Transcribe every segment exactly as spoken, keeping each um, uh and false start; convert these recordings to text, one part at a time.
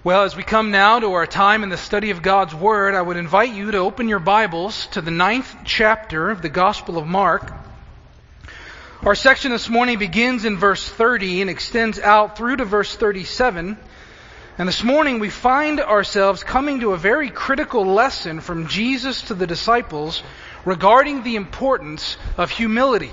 Well, as we come now to our time in the study of God's Word, I would invite you to open your Bibles to the ninth chapter of the Gospel of Mark. Our section this morning begins in verse thirty and extends out through to verse thirty-seven. And this morning we find ourselves coming to a very critical lesson from Jesus to the disciples regarding the importance of humility.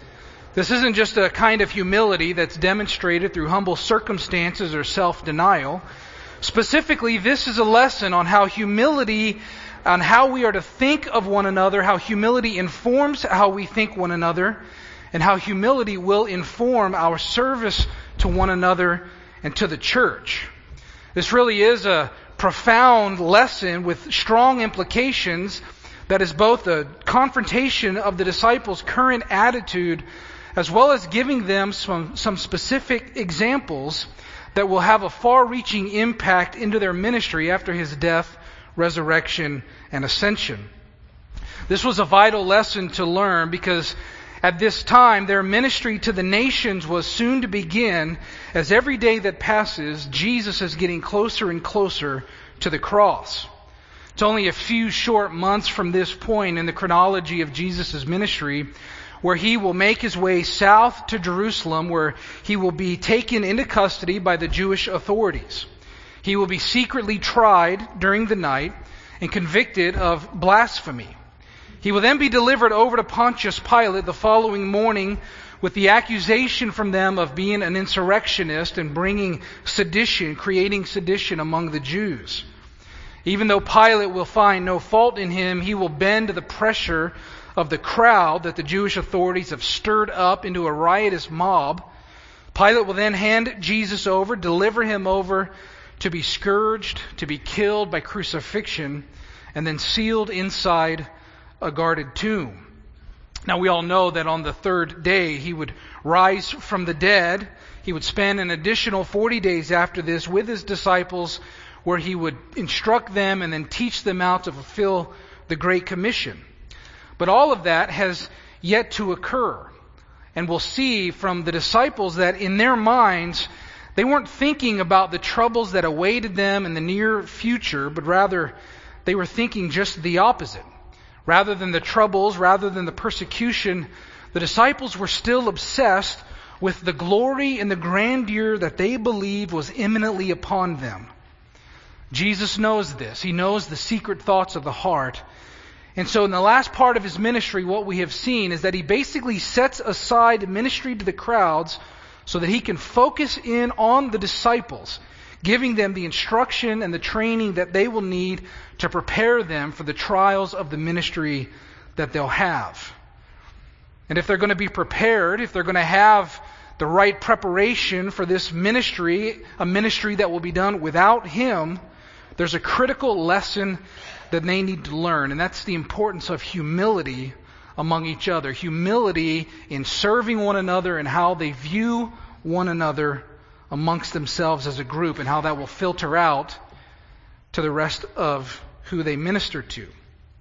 This isn't just a kind of humility that's demonstrated through humble circumstances or self-denial. Specifically, this is a lesson on how humility, on how we are to think of one another, how humility informs how we think one another, and how humility will inform our service to one another and to the church. This really is a profound lesson with strong implications that is both a confrontation of the disciples' current attitude as well as giving them some, some specific examples that will have a far-reaching impact into their ministry after His death, resurrection, and ascension. This was a vital lesson to learn because at this time their ministry to the nations was soon to begin, as every day that passes, Jesus is getting closer and closer to the cross. It's only a few short months from this point in the chronology of Jesus' ministry where He will make His way south to Jerusalem, where He will be taken into custody by the Jewish authorities. He will be secretly tried during the night and convicted of blasphemy. He will then be delivered over to Pontius Pilate the following morning with the accusation from them of being an insurrectionist and bringing sedition, creating sedition among the Jews. Even though Pilate will find no fault in Him, he will bend to the pressure of the crowd that the Jewish authorities have stirred up into a riotous mob. Pilate will then hand Jesus over, deliver Him over to be scourged, to be killed by crucifixion, and then sealed inside a guarded tomb. Now we all know that on the third day He would rise from the dead. He would spend an additional forty days after this with His disciples, where He would instruct them and then teach them out to fulfill the Great Commission. But all of that has yet to occur. And we'll see from the disciples that in their minds, they weren't thinking about the troubles that awaited them in the near future, but rather they were thinking just the opposite. Rather than the troubles, rather than the persecution, the disciples were still obsessed with the glory and the grandeur that they believed was imminently upon them. Jesus knows this. He knows the secret thoughts of the heart. And so in the last part of His ministry, what we have seen is that He basically sets aside ministry to the crowds so that He can focus in on the disciples, giving them the instruction and the training that they will need to prepare them for the trials of the ministry that they'll have. And if they're going to be prepared, if they're going to have the right preparation for this ministry, a ministry that will be done without Him, there's a critical lesson that they need to learn, and that's the importance of humility among each other. Humility in serving one another and how they view one another amongst themselves as a group, and how that will filter out to the rest of who they minister to.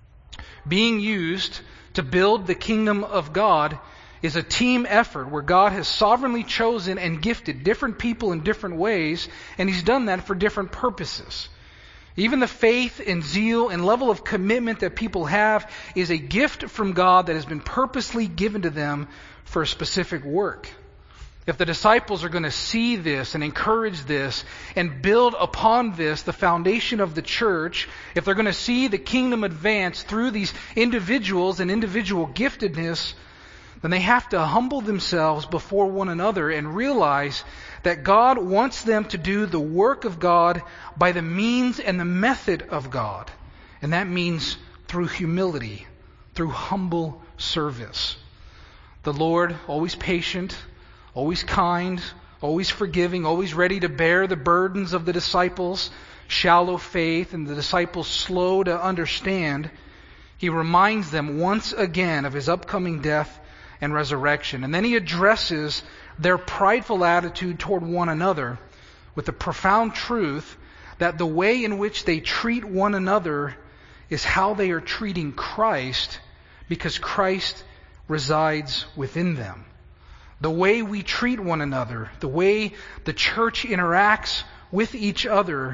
Being used to build the kingdom of God is a team effort where God has sovereignly chosen and gifted different people in different ways, and He's done that for different purposes. Even the faith and zeal and level of commitment that people have is a gift from God that has been purposely given to them for a specific work. If the disciples are going to see this and encourage this and build upon this the foundation of the church, if they're going to see the kingdom advance through these individuals and individual giftedness, then they have to humble themselves before one another and realize that God wants them to do the work of God by the means and the method of God. And that means through humility, through humble service. The Lord, always patient, always kind, always forgiving, always ready to bear the burdens of the disciples, shallow faith, and the disciples slow to understand, He reminds them once again of His upcoming death and resurrection. And then He addresses their prideful attitude toward one another with the profound truth that the way in which they treat one another is how they are treating Christ, because Christ resides within them. The way we treat one another, the way the church interacts with each other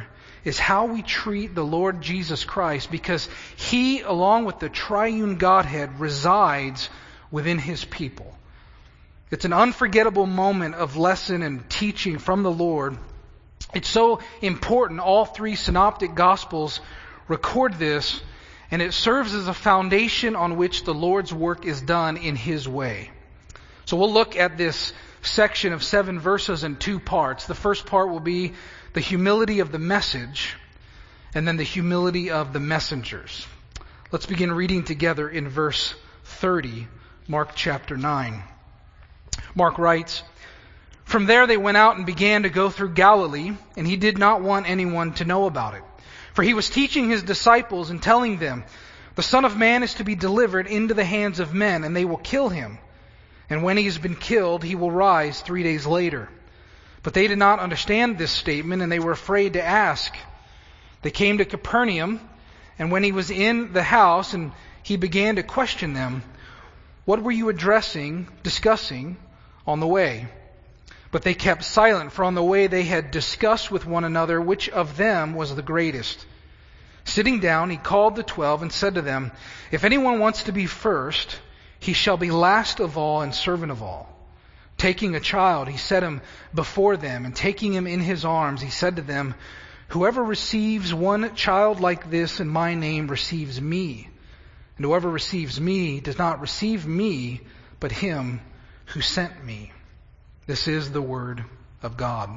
is how we treat the Lord Jesus Christ, because He, along with the triune Godhead, resides within His people. It's an unforgettable moment of lesson and teaching from the Lord. It's so important. All three synoptic Gospels record this, and it serves as a foundation on which the Lord's work is done in His way. So we'll look at this section of seven verses in two parts. The first part will be the humility of the message, and then the humility of the messengers. Let's begin reading together in verse thirty, Mark chapter nine. Mark writes, "From there they went out and began to go through Galilee, and He did not want anyone to know about it. For He was teaching His disciples and telling them, 'The Son of Man is to be delivered into the hands of men, and they will kill Him. And when He has been killed, He will rise three days later.' But they did not understand this statement, and they were afraid to ask. They came to Capernaum, and when He was in the house, and He began to question them, 'What were you addressing, discussing on the way?' But they kept silent, for on the way they had discussed with one another which of them was the greatest. Sitting down, He called the twelve and said to them, 'If anyone wants to be first, he shall be last of all and servant of all.' Taking a child, He set him before them, and taking him in His arms, He said to them, 'Whoever receives one child like this in My name receives Me. And whoever receives Me does not receive Me, but Him who sent Me.'" This is the word of God.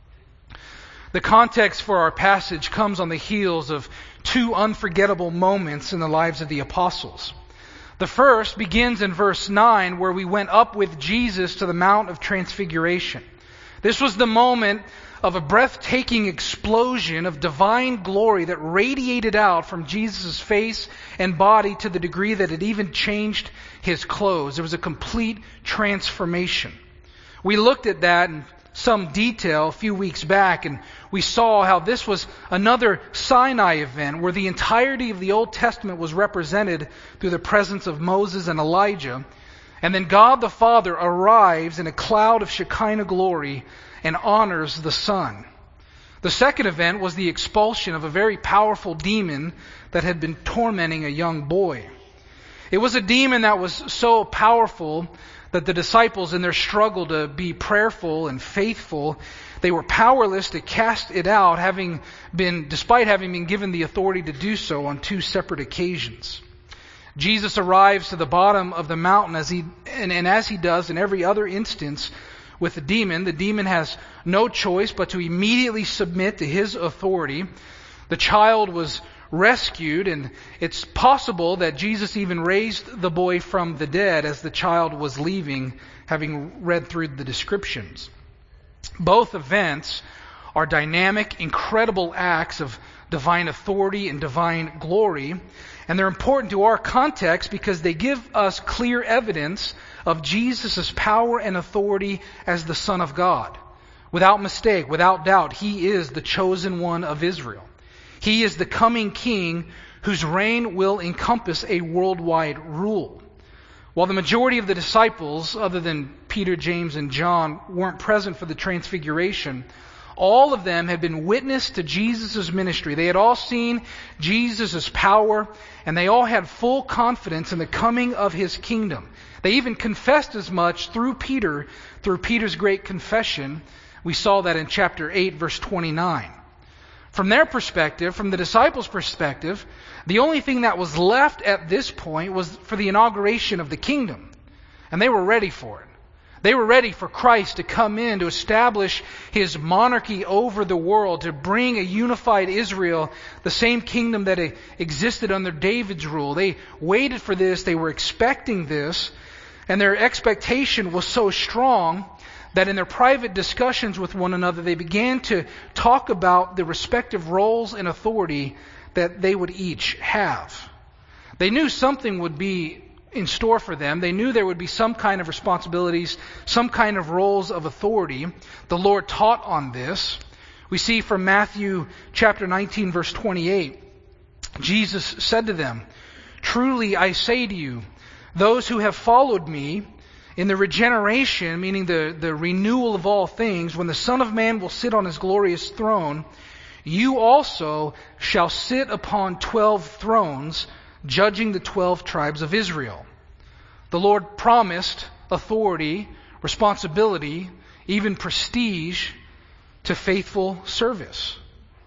The context for our passage comes on the heels of two unforgettable moments in the lives of the apostles. The first begins in verse nine, where we went up with Jesus to the Mount of Transfiguration. This was the moment of a breathtaking explosion of divine glory that radiated out from Jesus' face and body to the degree that it even changed His clothes. There was a complete transformation. We looked at that in some detail a few weeks back, and we saw how this was another Sinai event where the entirety of the Old Testament was represented through the presence of Moses and Elijah. And then God the Father arrives in a cloud of Shekinah glory and honors the Son. The second event was the expulsion of a very powerful demon that had been tormenting a young boy. It was a demon that was so powerful that the disciples, in their struggle to be prayerful and faithful, they were powerless to cast it out, having been, despite having been given the authority to do so on two separate occasions. Jesus arrives to the bottom of the mountain, as he and, and as he does in every other instance with the demon, the demon has no choice but to immediately submit to His authority. The child was rescued, and it's possible that Jesus even raised the boy from the dead as the child was leaving, having read through the descriptions. Both events are dynamic, incredible acts of divine authority and divine glory, and they're important to our context because they give us clear evidence of Jesus' power and authority as the Son of God. Without mistake, without doubt, He is the chosen one of Israel. He is the coming King whose reign will encompass a worldwide rule. While the majority of the disciples, other than Peter, James, and John, weren't present for the Transfiguration, all of them had been witness to Jesus' ministry. They had all seen Jesus' power, and they all had full confidence in the coming of His kingdom. They even confessed as much through Peter, through Peter's great confession. We saw that in chapter eight, verse twenty-nine. From their perspective, from the disciples' perspective, the only thing that was left at this point was for the inauguration of the kingdom. And they were ready for it. They were ready for Christ to come in, to establish His monarchy over the world, to bring a unified Israel, the same kingdom that existed under David's rule. They waited for this, they were expecting this, and their expectation was so strong that in their private discussions with one another, they began to talk about the respective roles and authority that they would each have. They knew something would be in store for them. They knew there would be some kind of responsibilities, some kind of roles of authority. The Lord taught on this. We see from Matthew chapter nineteen, verse twenty-eight, Jesus said to them, "Truly I say to you, those who have followed me, in the regeneration, meaning the, the renewal of all things, when the Son of Man will sit on His glorious throne, you also shall sit upon twelve thrones, judging the twelve tribes of Israel. The Lord promised authority, responsibility, even prestige to faithful service.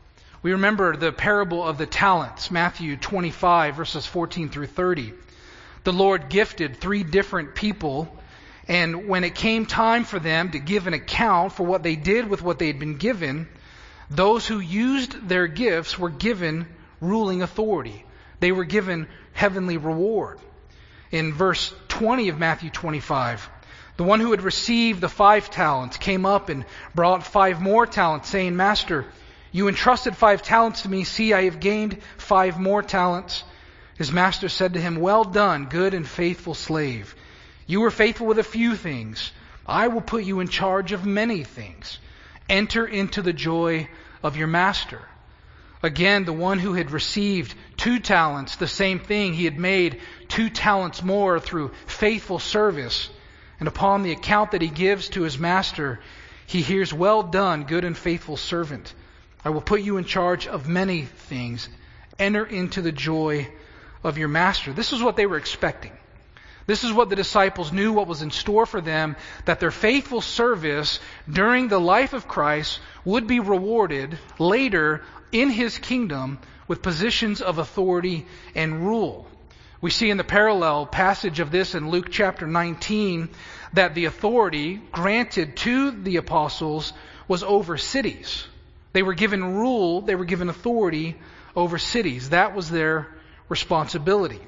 We remember the parable of the talents, Matthew twenty-five, verses fourteen through thirty. The Lord gifted three different people, and when it came time for them to give an account for what they did with what they had been given, those who used their gifts were given ruling authority. They were given heavenly reward. In verse twenty of Matthew twenty-five, the one who had received the five talents came up and brought five more talents, saying, Master, you entrusted five talents to me. See, I have gained five more talents. His master said to him, Well done, good and faithful slave. You were faithful with a few things. I will put you in charge of many things. Enter into the joy of your master. Again, the one who had received two talents, the same thing, he had made two talents more through faithful service. And upon the account that he gives to his master, he hears, Well done, good and faithful servant. I will put you in charge of many things. Enter into the joy of your master. This is what they were expecting. This is what the disciples knew what was in store for them, that their faithful service during the life of Christ would be rewarded later in His kingdom with positions of authority and rule. We see in the parallel passage of this in Luke chapter nineteen that the authority granted to the apostles was over cities. They were given rule, they were given authority over cities. That was their responsibility.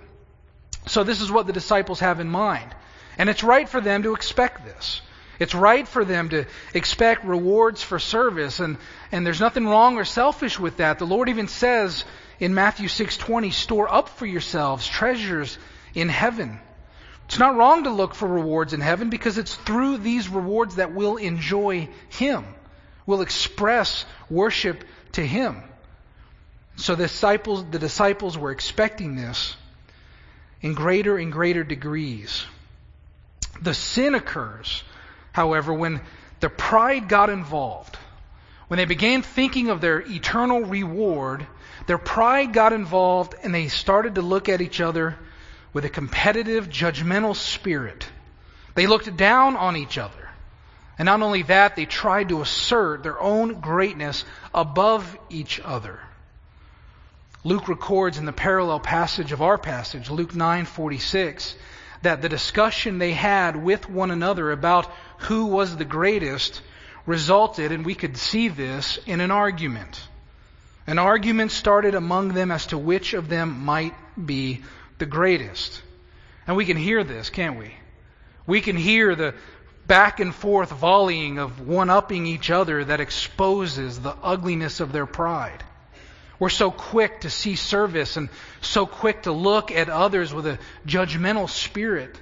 So this is what the disciples have in mind. And it's right for them to expect this. It's right for them to expect rewards for service. And, and there's nothing wrong or selfish with that. The Lord even says in Matthew six twenty, store up for yourselves treasures in heaven. It's not wrong to look for rewards in heaven because it's through these rewards that we'll enjoy Him. We'll express worship to Him. So the disciples, the disciples were expecting this in greater and greater degrees. The sin occurs, however, when the pride got involved. When they began thinking of their eternal reward, their pride got involved and they started to look at each other with a competitive, judgmental spirit. They looked down on each other. And not only that, they tried to assert their own greatness above each other. Luke records in the parallel passage of our passage, Luke nine forty-six, that the discussion they had with one another about who was the greatest resulted, and we could see this, in an argument. An argument started among them as to which of them might be the greatest. And we can hear this, can't we? We can hear the back and forth volleying of one-upping each other that exposes the ugliness of their pride. We're so quick to see service and so quick to look at others with a judgmental spirit.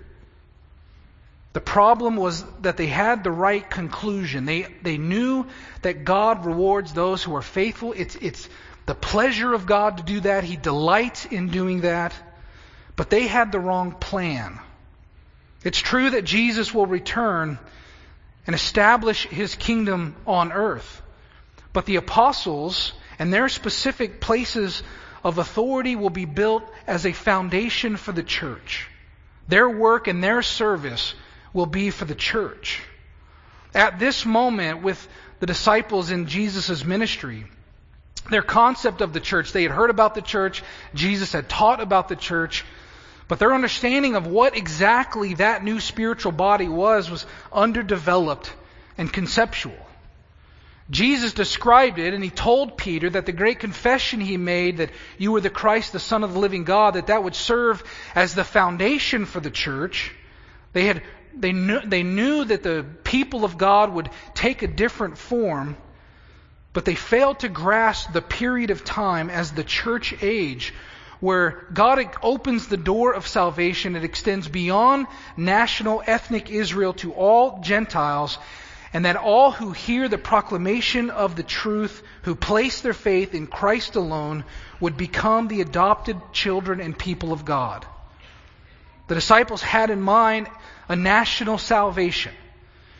The problem was that they had the right conclusion. They they knew that God rewards those who are faithful. It's it's the pleasure of God to do that. He delights in doing that. But they had the wrong plan. It's true that Jesus will return and establish His kingdom on earth. But the apostles and their specific places of authority will be built as a foundation for the church. Their work and their service will be for the church. At this moment with the disciples in Jesus' ministry, their concept of the church, they had heard about the church, Jesus had taught about the church, but their understanding of what exactly that new spiritual body was was underdeveloped and conceptual. Jesus described it, and He told Peter that the great confession He made, that you were the Christ, the Son of the living God, that that would serve as the foundation for the church. They had, they knew, they knew that the people of God would take a different form, but they failed to grasp the period of time as the church age, where God opens the door of salvation. It extends beyond national ethnic Israel to all Gentiles, and that all who hear the proclamation of the truth, who place their faith in Christ alone, would become the adopted children and people of God. The disciples had in mind a national salvation.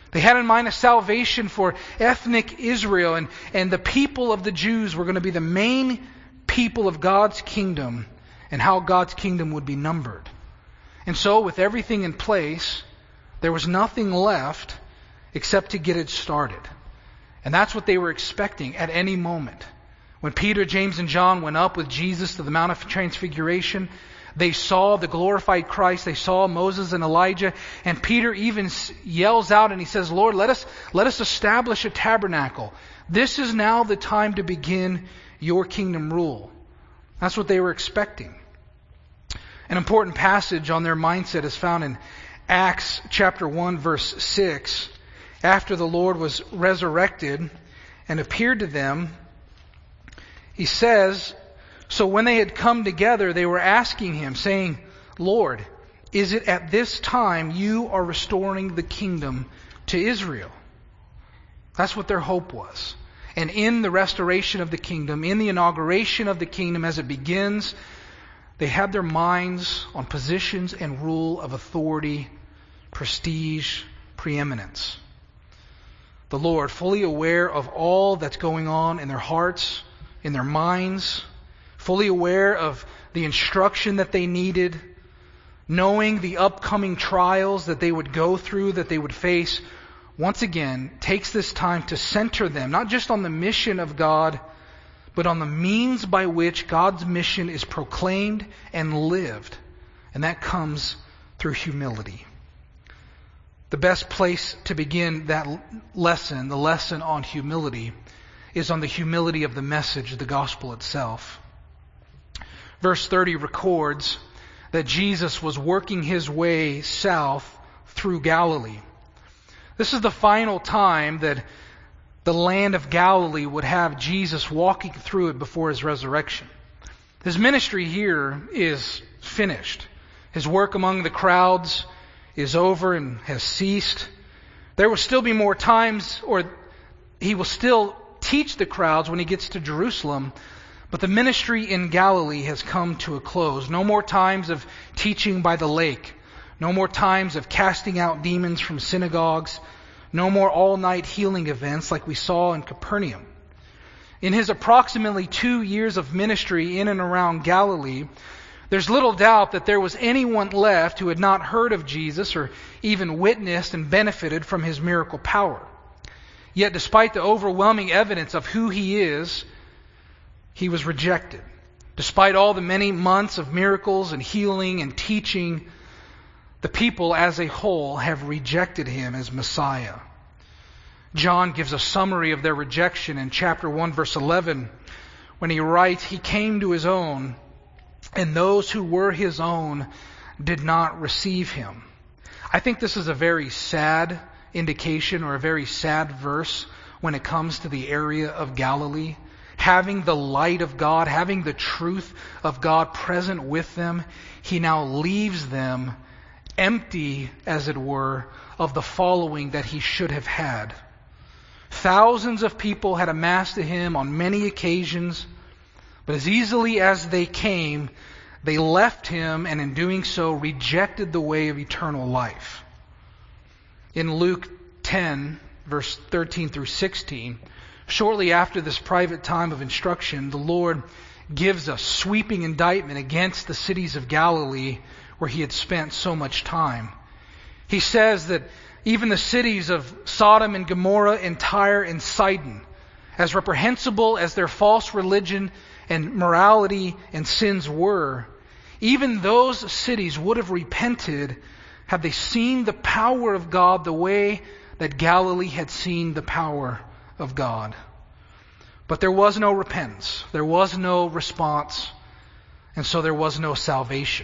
They had in mind a salvation for ethnic Israel, and, and the people of the Jews were going to be the main people of God's kingdom, and how God's kingdom would be numbered. And so, with everything in place, there was nothing left except to get it started. And that's what they were expecting at any moment. When Peter, James, and John went up with Jesus to the Mount of Transfiguration, they saw the glorified Christ. They saw Moses and Elijah. And Peter even yells out and he says, Lord, let us, let us establish a tabernacle. This is now the time to begin your kingdom rule. That's what they were expecting. An important passage on their mindset is found in Acts chapter one, verse six. After the Lord was resurrected and appeared to them, he says, so when they had come together, they were asking him, saying, Lord, is it at this time you are restoring the kingdom to Israel? That's what their hope was. And in the restoration of the kingdom, in the inauguration of the kingdom as it begins, they had their minds on positions and rule of authority, prestige, preeminence. The Lord, fully aware of all that's going on in their hearts, in their minds, fully aware of the instruction that they needed, knowing the upcoming trials that they would go through, that they would face, once again takes this time to center them, not just on the mission of God, but on the means by which God's mission is proclaimed and lived. And that comes through humility. The best place to begin that lesson, the lesson on humility, is on the humility of the message, the gospel itself. Verse thirty records that Jesus was working his way south through Galilee. This is the final time that the land of Galilee would have Jesus walking through it before his resurrection. His ministry here is finished. His work among the crowds is over and has ceased. There will still be more times, or he will still teach the crowds when he gets to Jerusalem, but the ministry in Galilee has come to a close. No more times of teaching by the lake. No more times of casting out demons from synagogues. No more all-night healing events like we saw in Capernaum. In his approximately two years of ministry in and around Galilee, there's little doubt that there was anyone left who had not heard of Jesus or even witnessed and benefited from his miracle power. Yet despite the overwhelming evidence of who he is, he was rejected. Despite all the many months of miracles and healing and teaching, the people as a whole have rejected him as Messiah. John gives a summary of their rejection in chapter one, verse eleven, when he writes, he came to his own, and those who were his own did not receive him. I think this is a very sad indication, or a very sad verse when it comes to the area of Galilee. Having the light of God, having the truth of God present with them, he now leaves them empty, as it were, of the following that he should have had. Thousands of people had amassed to him on many occasions, but as easily as they came, they left him, and in doing so rejected the way of eternal life. In Luke ten, verse thirteen through sixteen, shortly after this private time of instruction, the Lord gives a sweeping indictment against the cities of Galilee where he had spent so much time. He says that even the cities of Sodom and Gomorrah and Tyre and Sidon, as reprehensible as their false religion and morality and sins were, even those cities would have repented had they seen the power of God the way that Galilee had seen the power of God. But there was no repentance. There was no response. And so there was no salvation.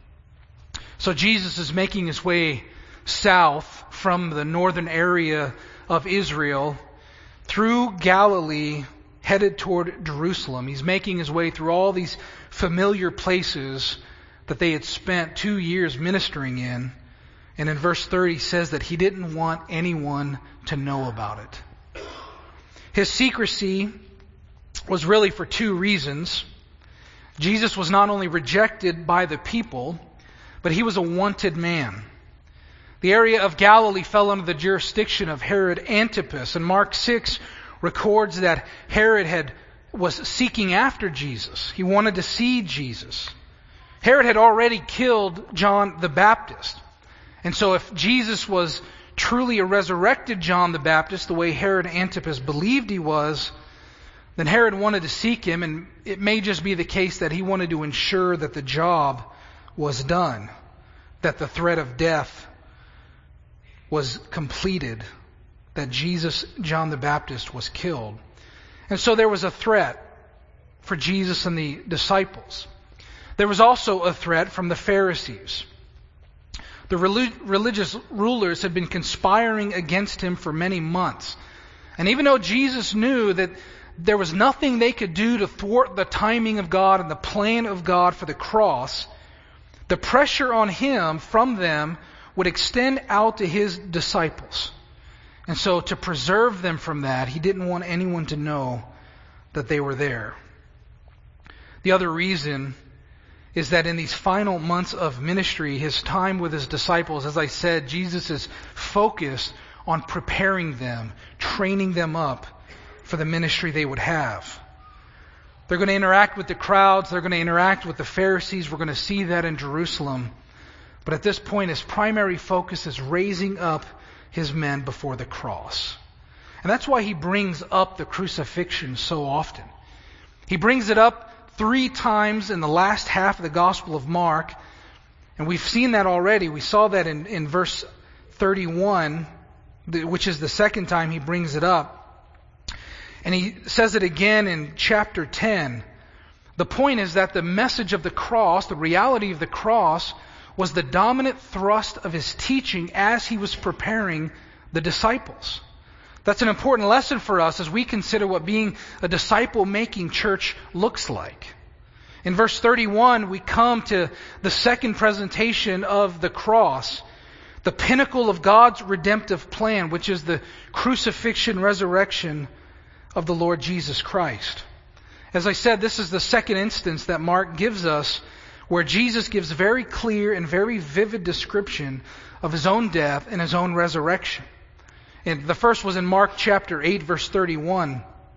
So Jesus is making his way south from the northern area of Israel through Galilee, headed toward Jerusalem. He's making his way through all these familiar places that they had spent two years ministering in. And in verse thirty says that he didn't want anyone to know about it. His secrecy was really for two reasons. Jesus was not only rejected by the people, but he was a wanted man. The area of Galilee fell under the jurisdiction of Herod Antipas, and Mark six records that Herod had was seeking after Jesus. He wanted to see Jesus. Herod had already killed John the Baptist. And so if Jesus was truly a resurrected John the Baptist, the way Herod Antipas believed he was, then Herod wanted to seek him, and it may just be the case that he wanted to ensure that the job was done, that the threat of death was completed, that Jesus, John the Baptist, was killed. And so there was a threat for Jesus and the disciples. There was also a threat from the Pharisees. The relig- religious rulers had been conspiring against him for many months. And even though Jesus knew that there was nothing they could do to thwart the timing of God and the plan of God for the cross, the pressure on him from them would extend out to his disciples. And so to preserve them from that, he didn't want anyone to know that they were there. The other reason is that in these final months of ministry, his time with his disciples, as I said, Jesus is focused on preparing them, training them up for the ministry they would have. They're going to interact with the crowds. They're going to interact with the Pharisees. We're going to see that in Jerusalem. But at this point, his primary focus is raising up his men before the cross. And that's why he brings up the crucifixion so often. He brings it up three times in the last half of the Gospel of Mark. And we've seen that already. We saw that in, in verse thirty-one, which is the second time he brings it up. And he says it again in chapter ten. The point is that the message of the cross, the reality of the cross, was the dominant thrust of his teaching as he was preparing the disciples. That's an important lesson for us as we consider what being a disciple-making church looks like. In verse thirty-one, we come to the second presentation of the cross, the pinnacle of God's redemptive plan, which is the crucifixion, resurrection of the Lord Jesus Christ. As I said, this is the second instance that Mark gives us where Jesus gives very clear and very vivid description of his own death and his own resurrection. And the first was in Mark chapter eight, verse thirty-one.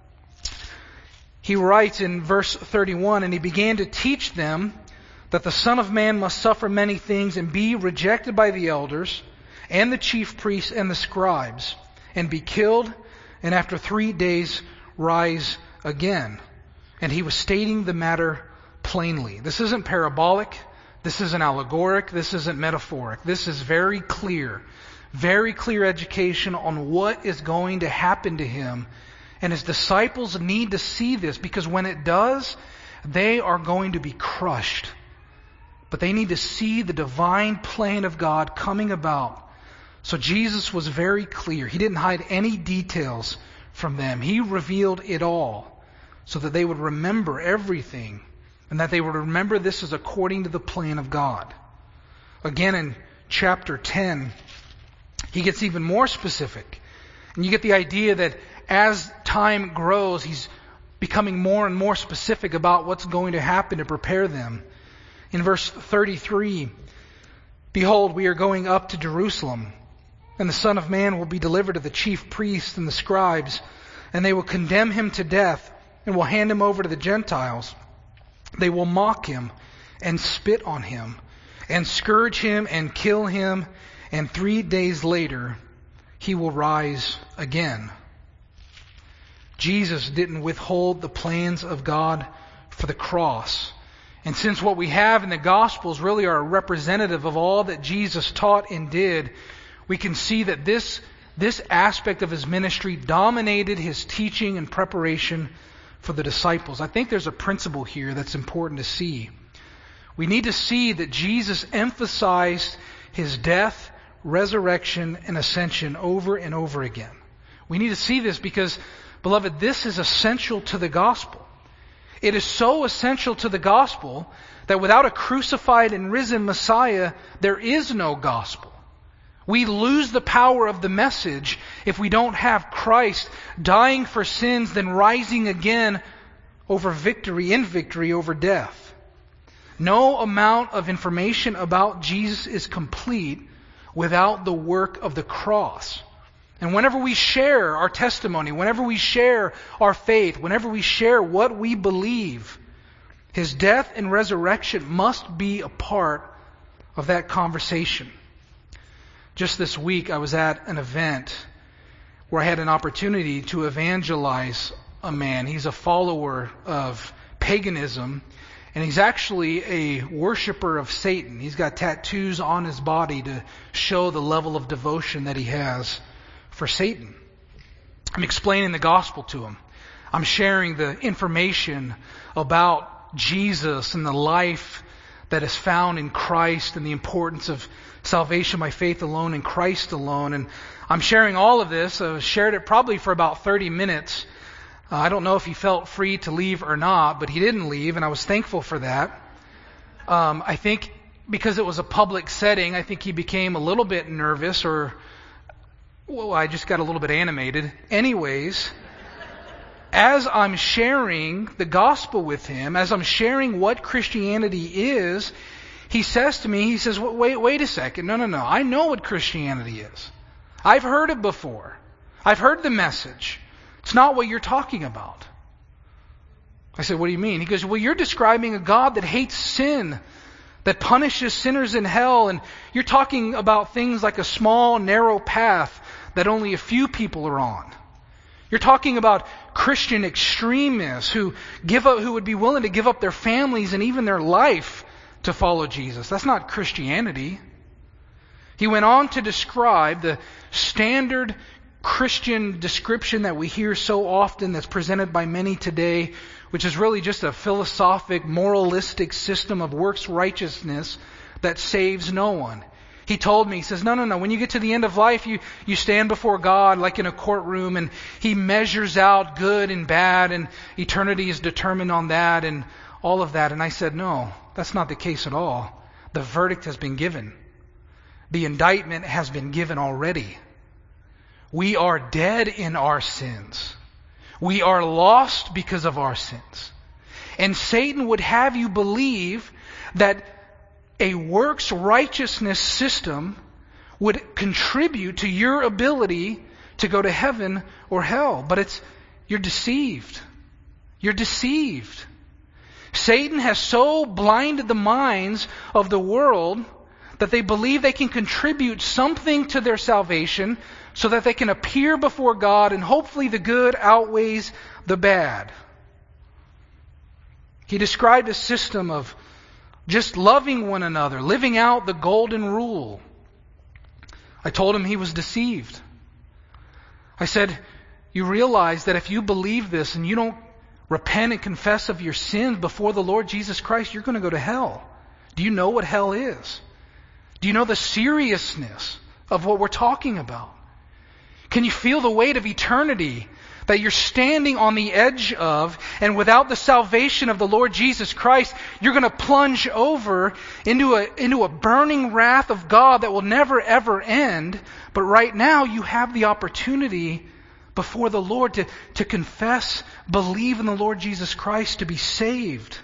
He writes in verse thirty-one, "And he began to teach them that the Son of Man must suffer many things and be rejected by the elders and the chief priests and the scribes, and be killed, and after three days rise again." And he was stating the matter plainly. This isn't parabolic. This isn't allegoric. This isn't metaphoric. This is very clear. Very clear education on what is going to happen to him. And his disciples need to see this, because when it does, they are going to be crushed. But they need to see the divine plan of God coming about. So Jesus was very clear. He didn't hide any details from them. He revealed it all so that they would remember everything, and that they would remember this is according to the plan of God. Again, in chapter ten, he gets even more specific. And you get the idea that as time grows, he's becoming more and more specific about what's going to happen to prepare them. In verse thirty-three, "Behold, we are going up to Jerusalem, and the Son of Man will be delivered to the chief priests and the scribes, and they will condemn him to death, and will hand him over to the Gentiles. They will mock him, and spit on him, and scourge him, and kill him, and three days later he will rise again." Jesus didn't withhold the plans of God for the cross. And since what we have in the Gospels really are representative of all that Jesus taught and did, we can see that this, this aspect of his ministry dominated his teaching and preparation for the disciples. I think there's a principle here that's important to see. We need to see that Jesus emphasized his death, resurrection, and ascension over and over again. We need to see this because, beloved, this is essential to the gospel. It is so essential to the gospel that without a crucified and risen Messiah, there is no gospel. We lose the power of the message if we don't have Christ dying for sins, then rising again over victory, in victory over death. No amount of information about Jesus is complete without the work of the cross. And whenever we share our testimony, whenever we share our faith, whenever we share what we believe, His death and resurrection must be a part of that conversation. Just this week, I was at an event where I had an opportunity to evangelize a man. He's a follower of paganism, and he's actually a worshiper of Satan. He's got tattoos on his body to show the level of devotion that he has for Satan. I'm explaining the gospel to him. I'm sharing the information about Jesus and the life that is found in Christ and the importance of salvation by faith alone in Christ alone. And I'm sharing all of this. I shared it probably for about thirty minutes. Uh, I don't know if he felt free to leave or not, but he didn't leave, and I was thankful for that. Um, I think because it was a public setting, I think he became a little bit nervous, or well, I just got a little bit animated. Anyways, as I'm sharing the gospel with him, as I'm sharing what Christianity is, he says to me, he says, wait, wait a second. No, no, no. I know what Christianity is. I've heard it before. I've heard the message. It's not what you're talking about. I said, what do you mean? He goes, well, you're describing a God that hates sin, that punishes sinners in hell, and you're talking about things like a small, narrow path that only a few people are on. You're talking about Christian extremists who give up, who would be willing to give up their families and even their life to follow Jesus. That's not Christianity. He went on to describe the standard Christian description that we hear so often, that's presented by many today, which is really just a philosophic, moralistic system of works righteousness that saves no one. He told me, he says, no, no, no, when you get to the end of life, you, you stand before God like in a courtroom, and He measures out good and bad, and eternity is determined on that and all of that. And I said, no, that's not the case at all. The verdict has been given. The indictment has been given already. We are dead in our sins. We are lost because of our sins. And Satan would have you believe that a works righteousness system would contribute to your ability to go to heaven or hell. But it's, you're deceived. You're deceived. Satan has so blinded the minds of the world that they believe they can contribute something to their salvation so that they can appear before God, and hopefully the good outweighs the bad. He described a system of just loving one another, living out the golden rule. I told him he was deceived. I said, you realize that if you believe this and you don't repent and confess of your sins before the Lord Jesus Christ, you're going to go to hell. Do you know what hell is? Do you know the seriousness of what we're talking about? Can you feel the weight of eternity that you're standing on the edge of, and without the salvation of the Lord Jesus Christ, you're going to plunge over into a, into a burning wrath of God that will never ever end. But right now you have the opportunity before the Lord to, to confess, believe in the Lord Jesus Christ to be saved.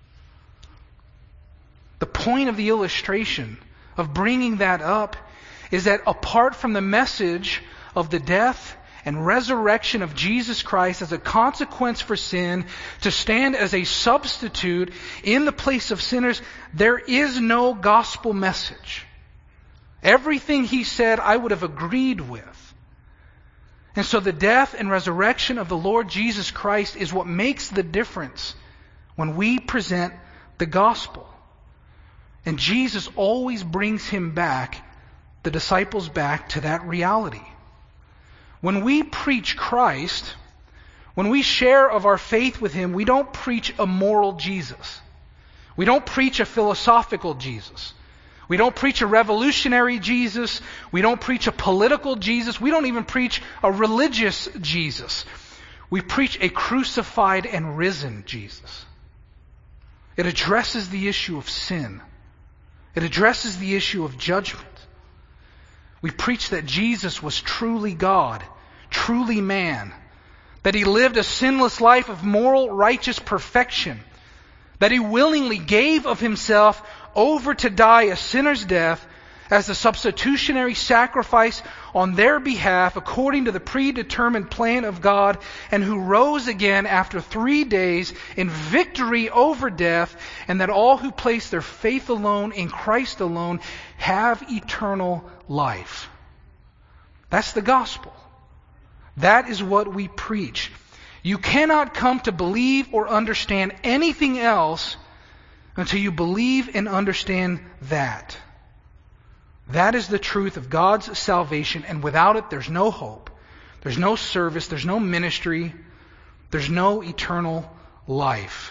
The point of the illustration of bringing that up is that apart from the message of the death and resurrection of Jesus Christ as a consequence for sin, to stand as a substitute in the place of sinners, there is no gospel message. Everything He said I would have agreed with. And so the death and resurrection of the Lord Jesus Christ is what makes the difference when we present the gospel. And Jesus always brings him back, the disciples back to that reality. When we preach Christ, when we share of our faith with Him, we don't preach a moral Jesus. We don't preach a philosophical Jesus. We don't preach a revolutionary Jesus. We don't preach a political Jesus. We don't even preach a religious Jesus. We preach a crucified and risen Jesus. It addresses the issue of sin. It addresses the issue of judgment. We preach that Jesus was truly God, truly man, that He lived a sinless life of moral, righteous perfection, that He willingly gave of Himself over to die a sinner's death, as the substitutionary sacrifice on their behalf according to the predetermined plan of God, and who rose again after three days in victory over death, and that all who place their faith alone in Christ alone have eternal life. That's the gospel. That is what we preach. You cannot come to believe or understand anything else until you believe and understand that. That is the truth of God's salvation, and without it, there's no hope. There's no service. There's no ministry. There's no eternal life.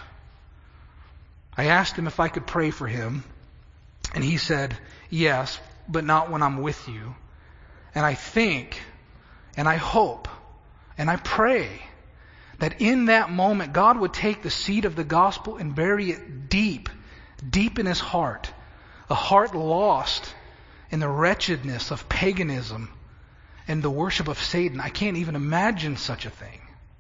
I asked him if I could pray for him, and he said, yes, but not when I'm with you. And I think, and I hope, and I pray that in that moment, God would take the seed of the gospel and bury it deep, deep in his heart, a heart lost in the wretchedness of paganism and the worship of Satan. I can't even imagine such a thing.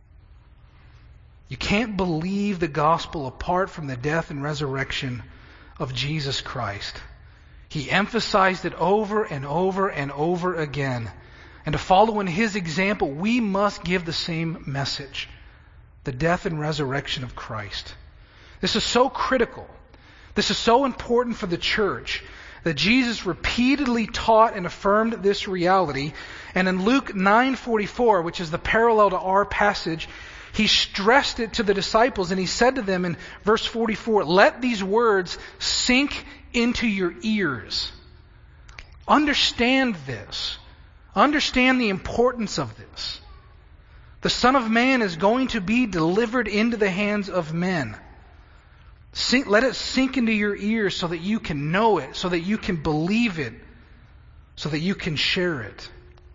You can't believe the gospel apart from the death and resurrection of Jesus Christ. He emphasized it over and over and over again. And to follow in his example, we must give the same message. The death and resurrection of Christ. This is so critical. This is so important for the church that Jesus repeatedly taught and affirmed this reality. And in Luke nine forty-four, which is the parallel to our passage, he stressed it to the disciples, and he said to them in verse forty-four, let these words sink into your ears. Understand this. Understand the importance of this. The Son of Man is going to be delivered into the hands of men. Sink, let it sink into your ears so that you can know it, so that you can believe it, so that you can share it.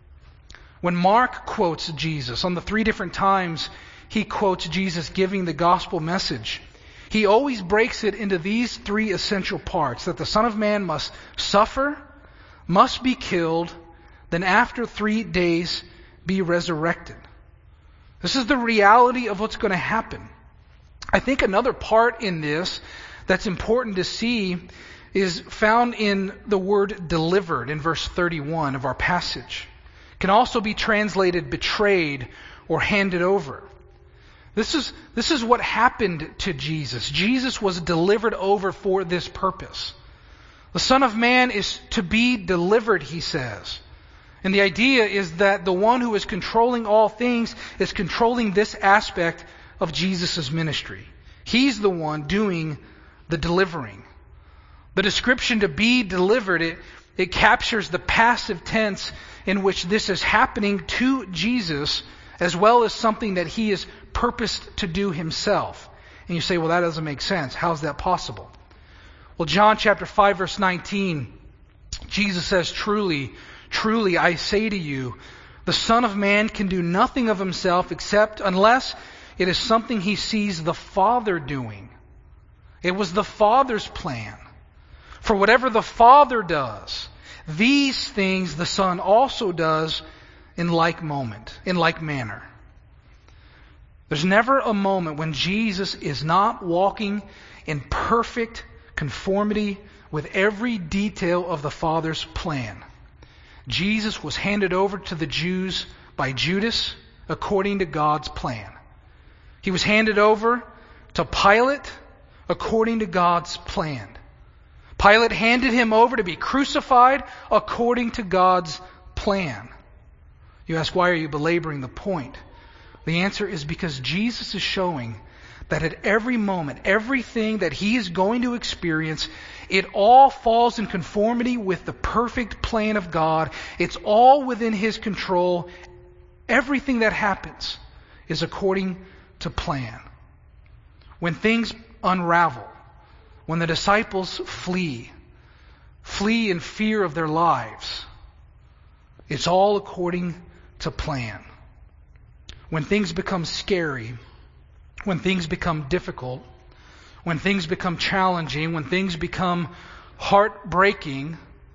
When Mark quotes Jesus, on the three different times he quotes Jesus giving the gospel message, he always breaks it into these three essential parts: that the Son of Man must suffer, must be killed, then after three days be resurrected. This is the reality of what's going to happen. I think another part in this that's important to see is found in the word delivered in verse thirty-one of our passage. It can also be translated betrayed or handed over. This is, this is what happened to Jesus. Jesus was delivered over for this purpose. The Son of Man is to be delivered, he says. And the idea is that the one who is controlling all things is controlling this aspect of Jesus' ministry. He's the one doing the delivering. The description to be delivered, it, it captures the passive tense in which this is happening to Jesus, as well as something that he is purposed to do himself. And you say, well, that doesn't make sense. How is that possible? Well, John chapter five, verse nineteen, Jesus says, Truly, truly, I say to you, the Son of Man can do nothing of himself except unless it is something he sees the Father doing. It was the Father's plan. For whatever the Father does, these things the Son also does in like moment, in like manner. There's never a moment when Jesus is not walking in perfect conformity with every detail of the Father's plan. Jesus was handed over to the Jews by Judas according to God's plan. He was handed over to Pilate according to God's plan. Pilate handed him over to be crucified according to God's plan. You ask, why are you belaboring the point? The answer is because Jesus is showing that at every moment, everything that he is going to experience, it all falls in conformity with the perfect plan of God. It's all within his control. Everything that happens is according to plan. When things unravel, when the disciples flee, flee in fear of their lives, it's all according to plan. When things become scary, when things become difficult, when things become challenging, when things become heartbreaking,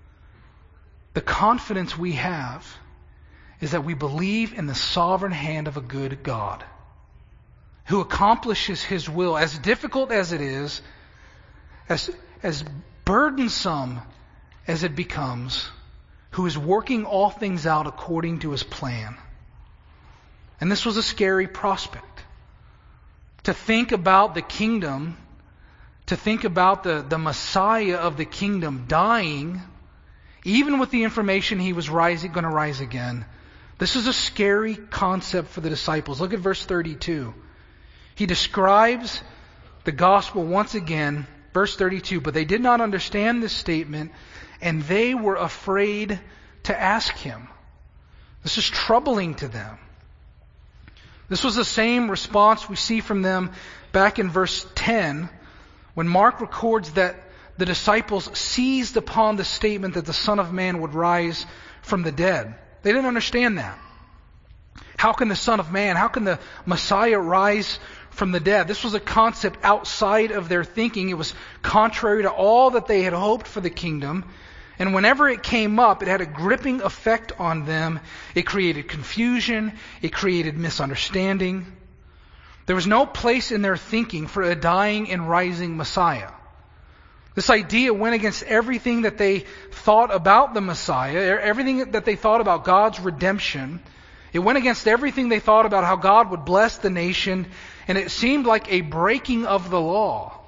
the confidence we have is that we believe in the sovereign hand of a good God who accomplishes his will, as difficult as it is, as, as burdensome as it becomes, who is working all things out according to his plan. And this was a scary prospect. To think about the kingdom, to think about the, the Messiah of the kingdom dying, even with the information he was rising, going to rise again. This is a scary concept for the disciples. Look at verse thirty-two. He describes the gospel once again, verse thirty-two, but they did not understand this statement, and they were afraid to ask him. This is troubling to them. This was the same response we see from them back in verse ten, when Mark records that the disciples seized upon the statement that the Son of Man would rise from the dead. They didn't understand that. How can the Son of Man, how can the Messiah rise from the dead? This was a concept outside of their thinking. It was contrary to all that they had hoped for the kingdom. And whenever it came up, it had a gripping effect on them. It created confusion. It created misunderstanding. There was no place in their thinking for a dying and rising Messiah. This idea went against everything that they thought about the Messiah, everything that they thought about God's redemption. It went against everything they thought about how God would bless the nation, and it seemed like a breaking of the law.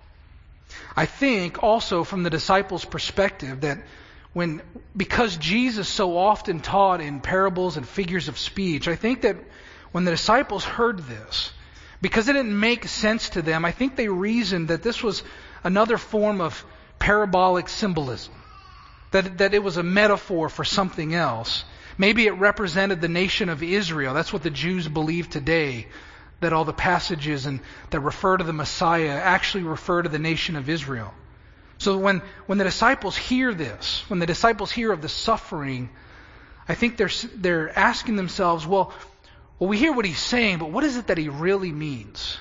I think also from the disciples' perspective that when, because Jesus so often taught in parables and figures of speech, I think that when the disciples heard this, because it didn't make sense to them, I think they reasoned that this was another form of parabolic symbolism. That, that it was a metaphor for something else. Maybe it represented the nation of Israel. That's what the Jews believe today. That all the passages and that refer to the Messiah actually refer to the nation of Israel. So when, when the disciples hear this, when the disciples hear of the suffering, I think they're, they're asking themselves, well, well, we hear what he's saying, but what is it that he really means?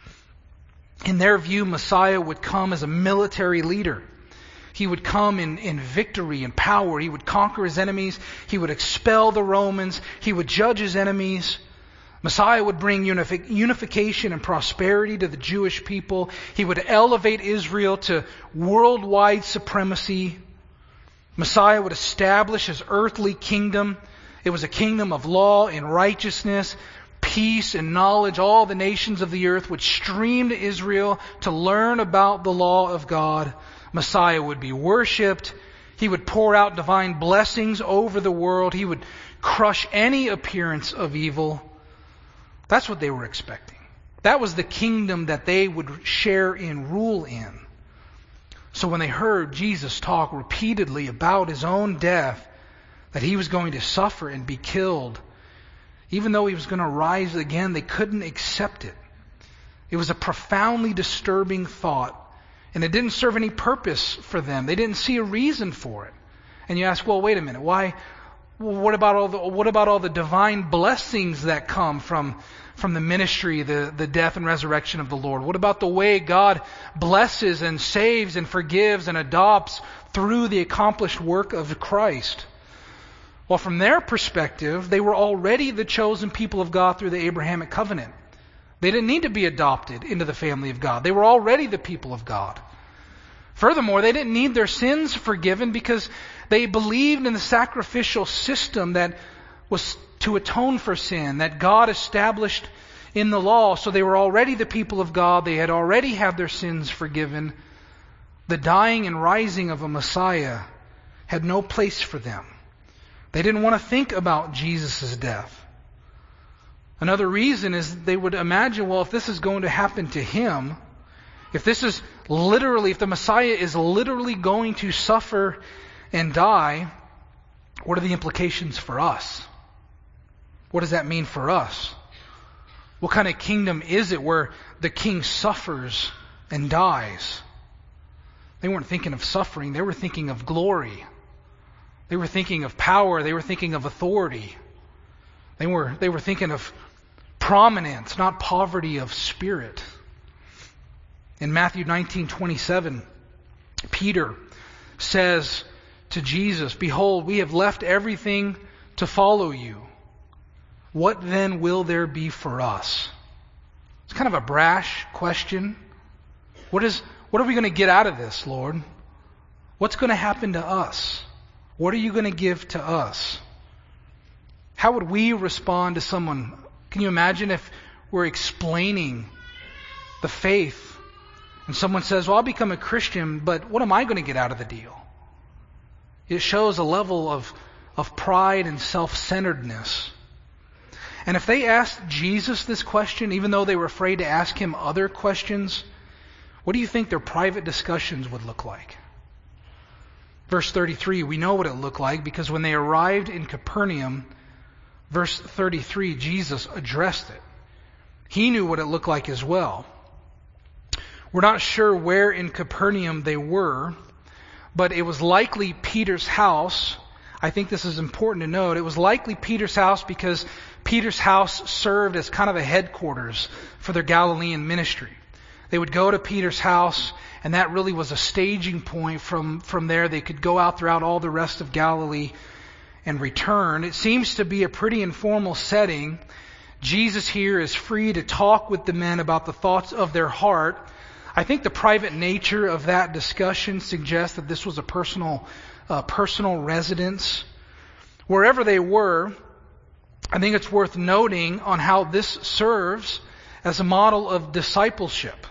In their view, Messiah would come as a military leader. He would come in, in victory and power. He would conquer his enemies. He would expel the Romans. He would judge his enemies. Messiah would bring unific- unification and prosperity to the Jewish people. He would elevate Israel to worldwide supremacy. Messiah would establish his earthly kingdom. It was a kingdom of law and righteousness, peace and knowledge. All the nations of the earth would stream to Israel to learn about the law of God. Messiah would be worshipped. He would pour out divine blessings over the world. He would crush any appearance of evil. That's what they were expecting. That was the kingdom that they would share in, rule in. So when they heard Jesus talk repeatedly about his own death, that he was going to suffer and be killed, even though he was going to rise again, they couldn't accept it. It was a profoundly disturbing thought, and it didn't serve any purpose for them. They didn't see a reason for it. And you ask, well, wait a minute, why? What about all the what about all the divine blessings that come from from the ministry, the, the death and resurrection of the Lord? What about the way God blesses and saves and forgives and adopts through the accomplished work of Christ? Well, from their perspective, they were already the chosen people of God through the Abrahamic covenant. They didn't need to be adopted into the family of God. They were already the people of God. Furthermore, they didn't need their sins forgiven because they believed in the sacrificial system that was to atone for sin, that God established in the law. So they were already the people of God. They had already had their sins forgiven. The dying and rising of a Messiah had no place for them. They didn't want to think about Jesus' death. Another reason is they would imagine, well, if this is going to happen to him, if this is literally, if the Messiah is literally going to suffer and die, what are the implications for us? What does that mean for us? What kind of kingdom is it where the king suffers and dies? They weren't thinking of suffering. They were thinking of glory. They were thinking of power. They were thinking of authority. They were, they were thinking of prominence, not poverty of spirit. In Matthew nineteen twenty-seven, Peter says to Jesus, "Behold, we have left everything to follow you. What then will there be for us?" It's kind of a brash question. What is, what are we going to get out of this, Lord? What's going to happen to us? What are you going to give to us? How would we respond to someone? Can you imagine if we're explaining the faith and someone says, well, I'll become a Christian, but what am I going to get out of the deal? It shows a level of, of pride and self-centeredness. And if they asked Jesus this question, even though they were afraid to ask him other questions, what do you think their private discussions would look like? Verse thirty-three, we know what it looked like because when they arrived in Capernaum, verse thirty-three, Jesus addressed it. He knew what it looked like as well. We're not sure where in Capernaum they were, but it was likely Peter's house. I think this is important to note. It was likely Peter's house because Peter's house served as kind of a headquarters for their Galilean ministry. They would go to Peter's house, and that really was a staging point. From, from there, they could go out throughout all the rest of Galilee and return. It seems to be a pretty informal setting. Jesus here is free to talk with the men about the thoughts of their heart. I think the private nature of that discussion suggests that this was a personal, uh, personal residence. Wherever they were, I think it's worth noting on how this serves as a model of discipleship.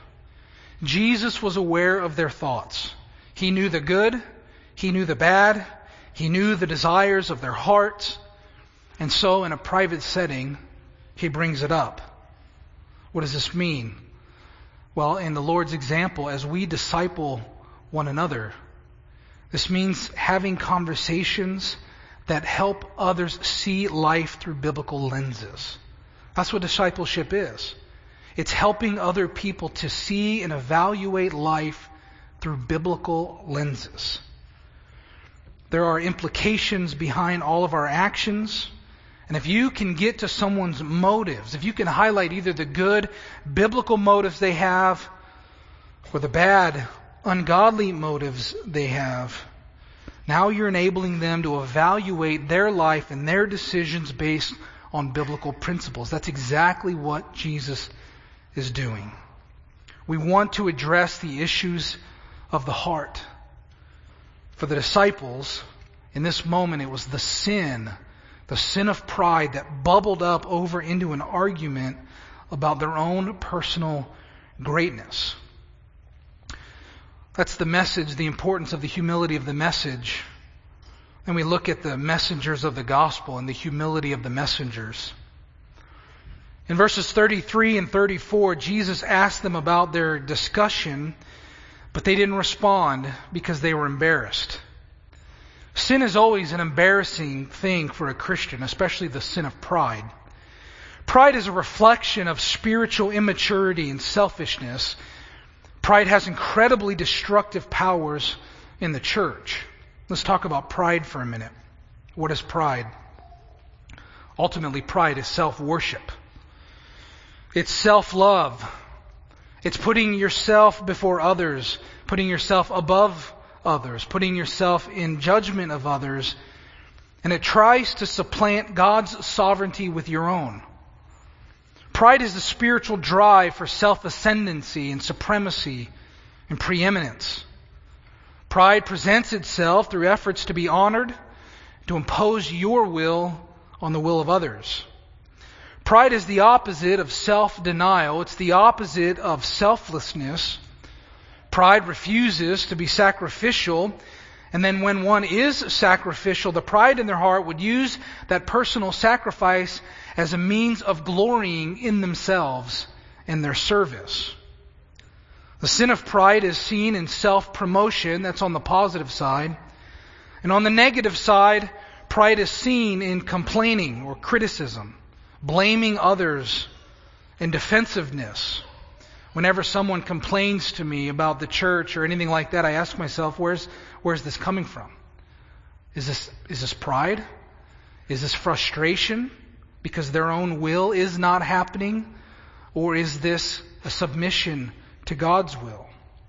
Jesus was aware of their thoughts. He knew the good, he knew the bad, he knew the desires of their hearts, and so in a private setting, he brings it up. What does this mean? Well, in the Lord's example, as we disciple one another, this means having conversations that help others see life through biblical lenses. That's what discipleship is. It's helping other people to see and evaluate life through biblical lenses. There are implications behind all of our actions. And if you can get to someone's motives, if you can highlight either the good biblical motives they have or the bad ungodly motives they have, now you're enabling them to evaluate their life and their decisions based on biblical principles. That's exactly what Jesus is doing. We want to address the issues of the heart. For the disciples, in this moment, it was the sin, the sin of pride that bubbled up over into an argument about their own personal greatness. That's the message, the importance of the humility of the message. And we look at the messengers of the gospel and the humility of the messengers. In verses thirty-three and thirty-four, Jesus asked them about their discussion, but they didn't respond because they were embarrassed. Sin is always an embarrassing thing for a Christian, especially the sin of pride. Pride is a reflection of spiritual immaturity and selfishness. Pride has incredibly destructive powers in the church. Let's talk about pride for a minute. What is pride? Ultimately, pride is self-worship. It's self-love. It's putting yourself before others, putting yourself above others, putting yourself in judgment of others, and it tries to supplant God's sovereignty with your own. Pride is the spiritual drive for self-ascendancy and supremacy and preeminence. Pride presents itself through efforts to be honored, to impose your will on the will of others. Pride is the opposite of self-denial. It's the opposite of selflessness. Pride refuses to be sacrificial. And then when one is sacrificial, the pride in their heart would use that personal sacrifice as a means of glorying in themselves and their service. The sin of pride is seen in self-promotion. That's on the positive side. And on the negative side, pride is seen in complaining or criticism, blaming others, and defensiveness. Whenever someone complains to me about the church or anything like that, I ask myself, where's where's this coming from? Is this is this pride? Is this frustration because their own will is not happening? Or is this a submission to God's will?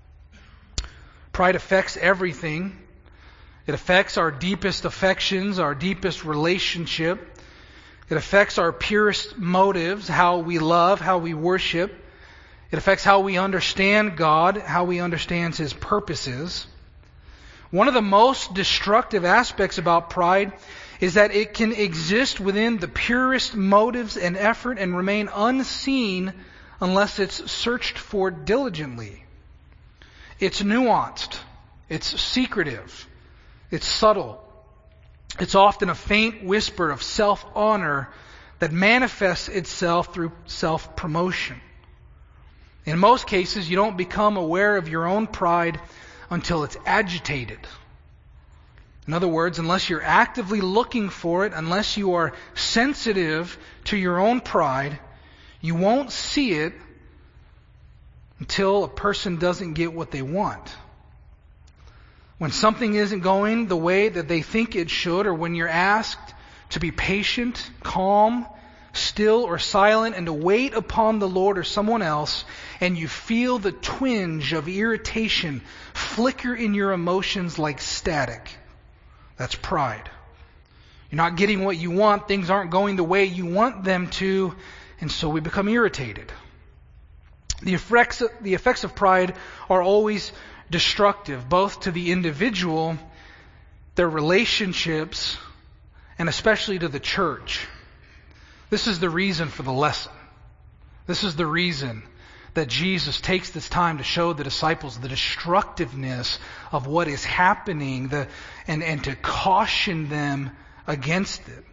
Pride affects everything. It affects our deepest affections, our deepest relationship. It affects our purest motives, how we love, how we worship. It affects how we understand God, how we understand His purposes. One of the most destructive aspects about pride is that it can exist within the purest motives and effort and remain unseen unless it's searched for diligently. It's nuanced. It's secretive. It's subtle. It's often a faint whisper of self-honor that manifests itself through self-promotion. In most cases, you don't become aware of your own pride until it's agitated. In other words, unless you're actively looking for it, unless you are sensitive to your own pride, you won't see it until a person doesn't get what they want. When something isn't going the way that they think it should, or when you're asked to be patient, calm, still, or silent, and to wait upon the Lord or someone else, and you feel the twinge of irritation flicker in your emotions like static, that's pride. You're not getting what you want, things aren't going the way you want them to, and so we become irritated. The effects, the effects of pride are always destructive, both to the individual, their relationships, and especially to the church. This is the reason for the lesson. This is the reason that Jesus takes this time to show the disciples the destructiveness of what is happening, the, and, and to caution them against it.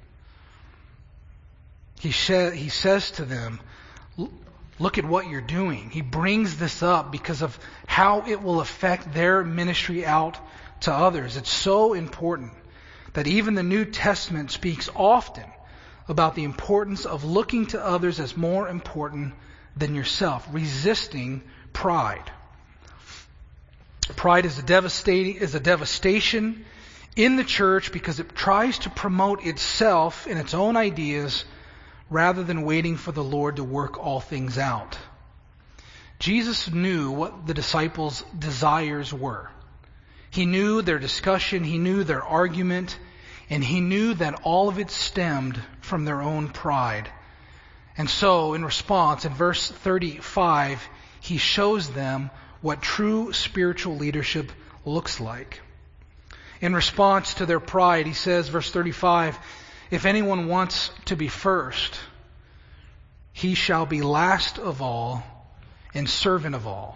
He, sh- he says to them, look at what you're doing. He brings this up because of how it will affect their ministry out to others. It's so important that even the New Testament speaks often about the importance of looking to others as more important than yourself, resisting pride. Pride is a devastating is a devastation in the church because it tries to promote itself and its own ideas rather than waiting for the Lord to work all things out. Jesus knew what the disciples' desires were. He knew their discussion, he knew their argument, and he knew that all of it stemmed from their own pride. And so, in response, in verse thirty-five, he shows them what true spiritual leadership looks like. In response to their pride, he says, verse thirty-five, if anyone wants to be first, he shall be last of all and servant of all.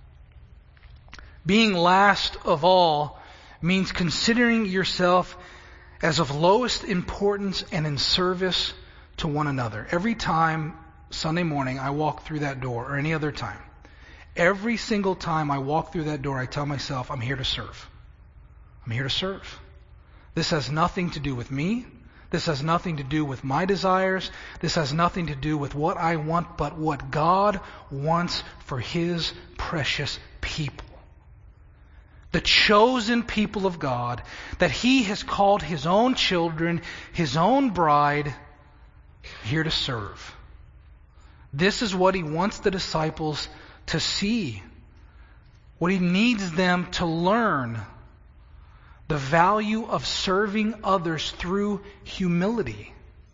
Being last of all means considering yourself as of lowest importance and in service to one another. Every time Sunday morning I walk through that door, or any other time, every single time I walk through that door, I tell myself, I'm here to serve. I'm here to serve. This has nothing to do with me. This has nothing to do with my desires. This has nothing to do with what I want, but what God wants for His precious people. The chosen people of God that He has called His own children, His own bride, here to serve. This is what He wants the disciples to see. What He needs them to learn. The value of serving others through humility.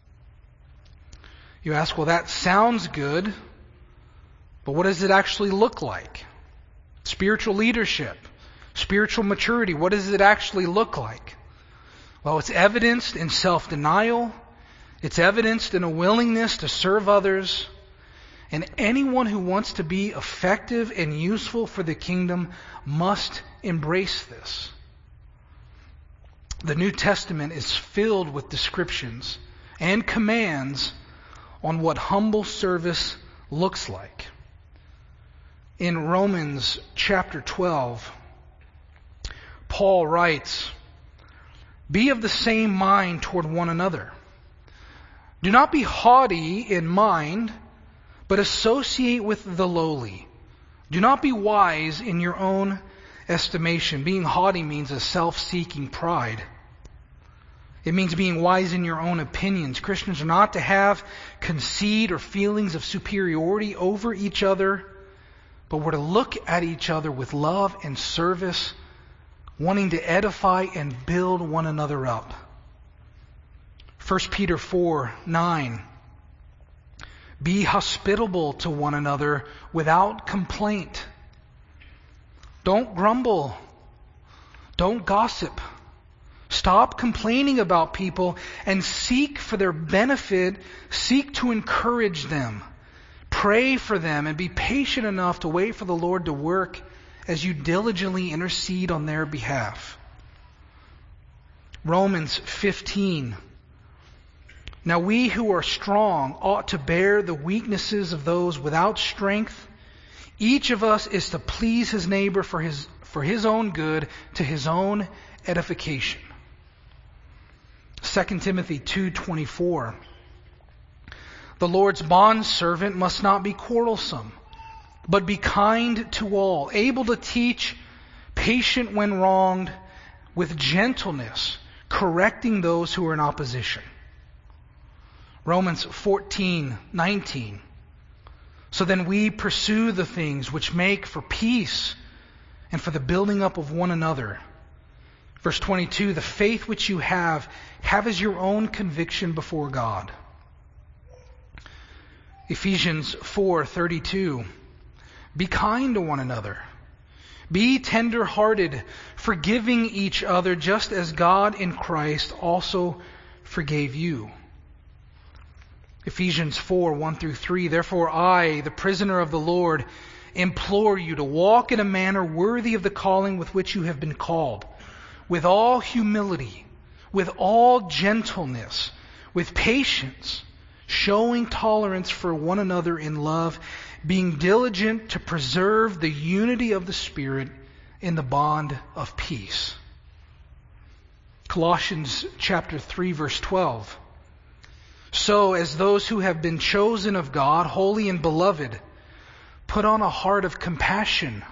You ask, well, that sounds good, but what does it actually look like? Spiritual leadership, spiritual maturity, what does it actually look like? Well, it's evidenced in self-denial. It's evidenced in a willingness to serve others. And anyone who wants to be effective and useful for the kingdom must embrace this. The New Testament is filled with descriptions and commands on what humble service looks like. In Romans chapter twelve, Paul writes, "Be of the same mind toward one another. Do not be haughty in mind, but associate with the lowly. Do not be wise in your own estimation." Being haughty means a self-seeking pride. It means being wise in your own opinions. Christians are not to have conceit or feelings of superiority over each other, but we're to look at each other with love and service, wanting to edify and build one another up. First Peter four nine. Be hospitable to one another without complaint. Don't grumble. Don't gossip. Stop complaining about people and seek for their benefit. Seek to encourage them. Pray for them and be patient enough to wait for the Lord to work as you diligently intercede on their behalf. Romans fifteen. Now we who are strong ought to bear the weaknesses of those without strength. Each of us is to please his neighbor for his, for his own good, to his own edification. Second Timothy two twenty-four. The Lord's bondservant must not be quarrelsome, but be kind to all, able to teach, patient when wronged, with gentleness, correcting those who are in opposition. Romans fourteen nineteen. So then we pursue the things which make for peace and for the building up of one another. Verse twenty-two, the faith which you have, have as your own conviction before God. Ephesians four thirty-two, be kind to one another. Be tender-hearted, forgiving each other, just as God in Christ also forgave you. Ephesians four one through three, therefore I, the prisoner of the Lord, implore you to walk in a manner worthy of the calling with which you have been called, with all humility, with all gentleness, with patience, showing tolerance for one another in love, being diligent to preserve the unity of the Spirit in the bond of peace. Colossians chapter three verse twelve. So as those who have been chosen of God, holy and beloved, put on a heart of compassion,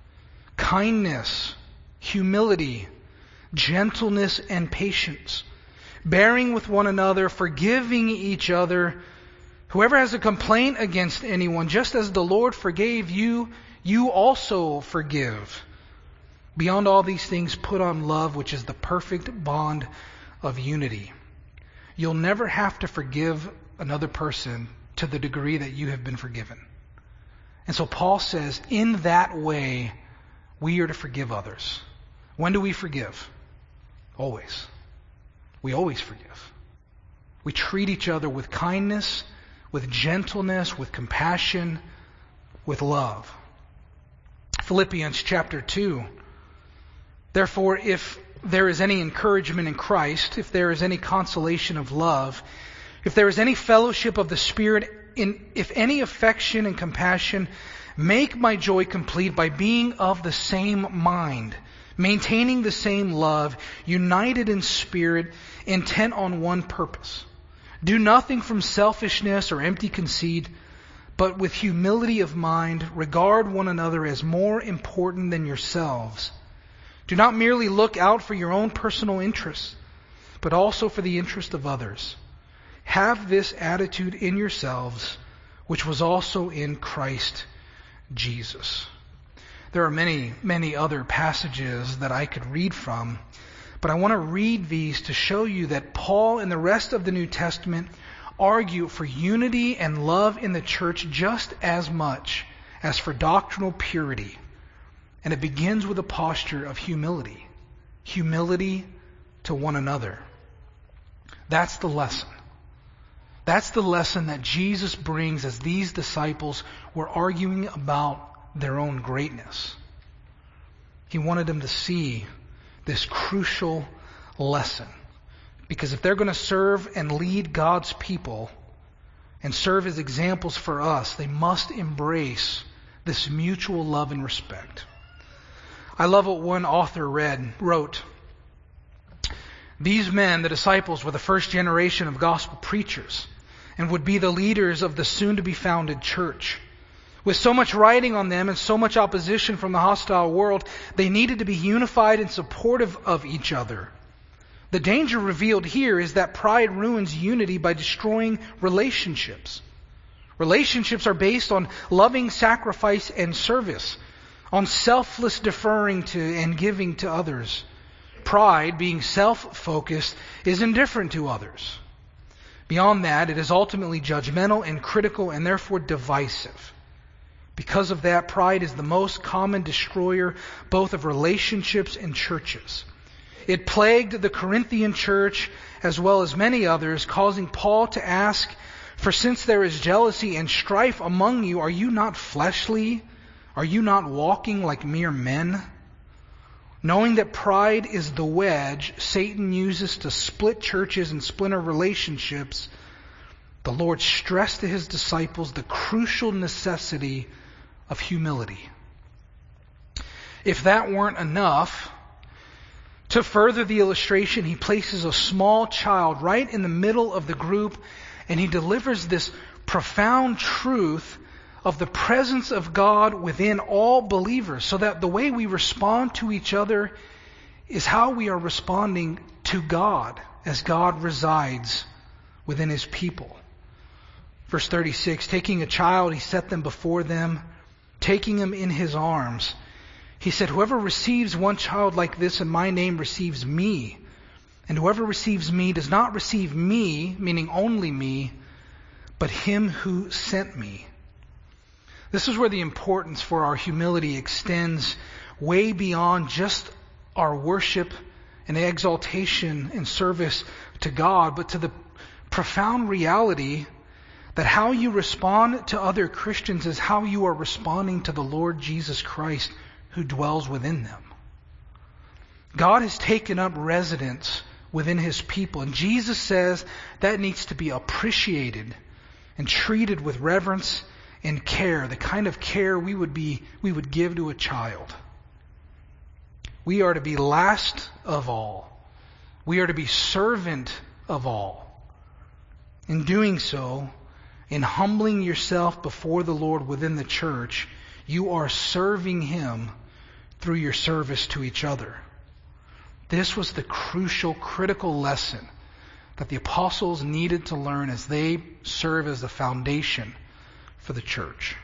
kindness, humility, gentleness, and patience, bearing with one another, forgiving each other. Whoever has a complaint against anyone, just as the Lord forgave you, you also forgive. Beyond all these things, put on love, which is the perfect bond of unity. You'll never have to forgive another person to the degree that you have been forgiven. And so Paul says, in that way, we are to forgive others. When do we forgive? Always. We always forgive. We treat each other with kindness, with gentleness, with compassion, with love. Philippians chapter two. Therefore, if there is any encouragement in Christ, if there is any consolation of love, if there is any fellowship of the Spirit, in, if any affection and compassion, make my joy complete by being of the same mind, maintaining the same love, united in spirit, intent on one purpose. Do nothing from selfishness or empty conceit, but with humility of mind, regard one another as more important than yourselves. Do not merely look out for your own personal interests, but also for the interest of others. Have this attitude in yourselves, which was also in Christ Jesus. There are many, many other passages that I could read from, but I want to read these to show you that Paul and the rest of the New Testament argue for unity and love in the church just as much as for doctrinal purity. And it begins with a posture of humility. Humility to one another. That's the lesson. That's the lesson that Jesus brings as these disciples were arguing about their own greatness. He wanted them to see this crucial lesson. Because if they're going to serve and lead God's people and serve as examples for us, they must embrace this mutual love and respect. I love what one author read, wrote, these men, the disciples, were the first generation of gospel preachers and would be the leaders of the soon-to-be founded church. With so much writing on them and so much opposition from the hostile world, they needed to be unified and supportive of each other. The danger revealed here is that pride ruins unity by destroying relationships. Relationships are based on loving sacrifice and service, on selfless deferring to and giving to others. Pride, being self-focused, is indifferent to others. Beyond that, it is ultimately judgmental and critical and therefore divisive. Because of that, pride is the most common destroyer both of relationships and churches. It plagued the Corinthian church as well as many others, causing Paul to ask, "For since there is jealousy and strife among you, are you not fleshly? Are you not walking like mere men?" Knowing that pride is the wedge Satan uses to split churches and splinter relationships, the Lord stressed to his disciples the crucial necessity of humility. If that weren't enough, to further the illustration, he places a small child right in the middle of the group, and he delivers this profound truth of the presence of God within all believers, so that the way we respond to each other is how we are responding to God as God resides within his people. Verse thirty-six, taking a child, he set them before them, taking him in his arms. He said, "Whoever receives one child like this in my name receives me. And whoever receives me does not receive me," meaning only me, "but him who sent me." This is where the importance for our humility extends way beyond just our worship and exaltation and service to God, but to the profound reality that how you respond to other Christians is how you are responding to the Lord Jesus Christ who dwells within them. God has taken up residence within his people, and Jesus says that needs to be appreciated and treated with reverence and care, the kind of care we would be we would give to a child. We are to be last of all. We are to be servant of all. In doing so, in humbling yourself before the Lord within the church, you are serving him through your service to each other. This was the crucial, critical lesson that the apostles needed to learn as they serve as the foundation for the church.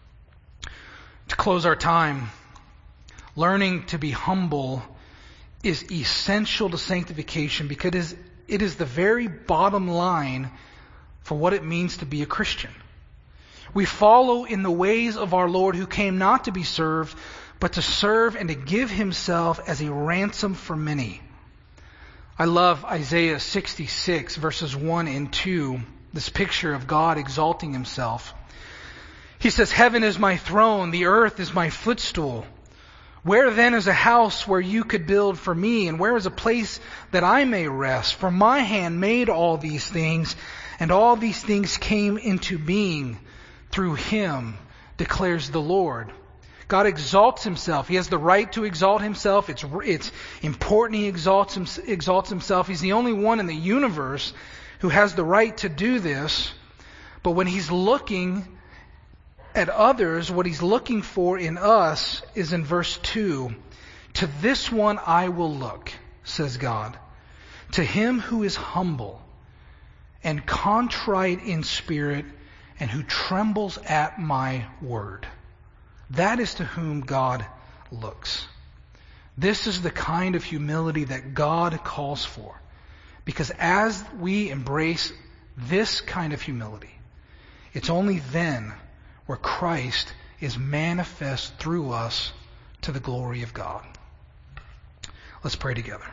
To close our time, learning to be humble is essential to sanctification because it is the very bottom line for what it means to be a Christian. We follow in the ways of our Lord, who came not to be served, but to serve and to give himself as a ransom for many. I love Isaiah sixty-six, verses one and two, this picture of God exalting himself. He says, "Heaven is my throne, the earth is my footstool. Where then is a house where you could build for me? And where is a place that I may rest? For my hand made all these things, and all these things came into being through him, declares the Lord." God exalts himself. He has the right to exalt himself. It's, it's important he exalts, him, exalts himself. He's the only one in the universe who has the right to do this. But when he's looking at others, what he's looking for in us is in verse two. "To this one I will look," says God, "to him who is humble and contrite in spirit and who trembles at my word." That is to whom God looks. This is the kind of humility that God calls for. Because as we embrace this kind of humility, it's only then where Christ is manifest through us to the glory of God. Let's pray together.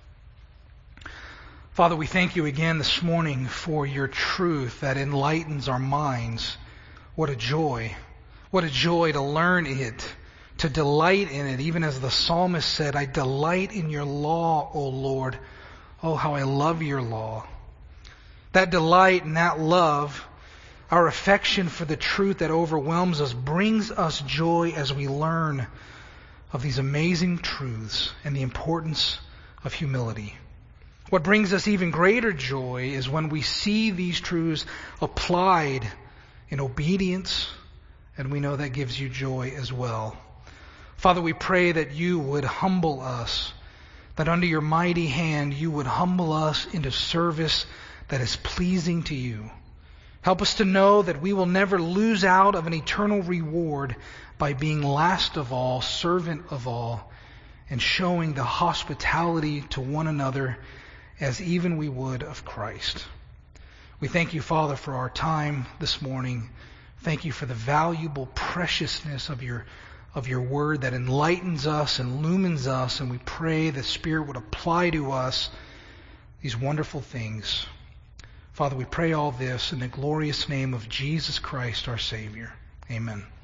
Father, we thank you again this morning for your truth that enlightens our minds. What a joy. What a joy to learn it, to delight in it, even as the psalmist said, "I delight in your law, O Lord. Oh, how I love your law." That delight and that love, our affection for the truth that overwhelms us, brings us joy as we learn of these amazing truths and the importance of humility. What brings us even greater joy is when we see these truths applied in obedience, and we know that gives you joy as well. Father, we pray that you would humble us, that under your mighty hand you would humble us into service that is pleasing to you. Help us to know that we will never lose out of an eternal reward by being last of all, servant of all, and showing the hospitality to one another as even we would of Christ. We thank you, Father, for our time this morning. Thank you for the valuable preciousness of your of your word that enlightens us and illumines us, and we pray the Spirit would apply to us these wonderful things. Father, we pray all this in the glorious name of Jesus Christ, our Savior. Amen.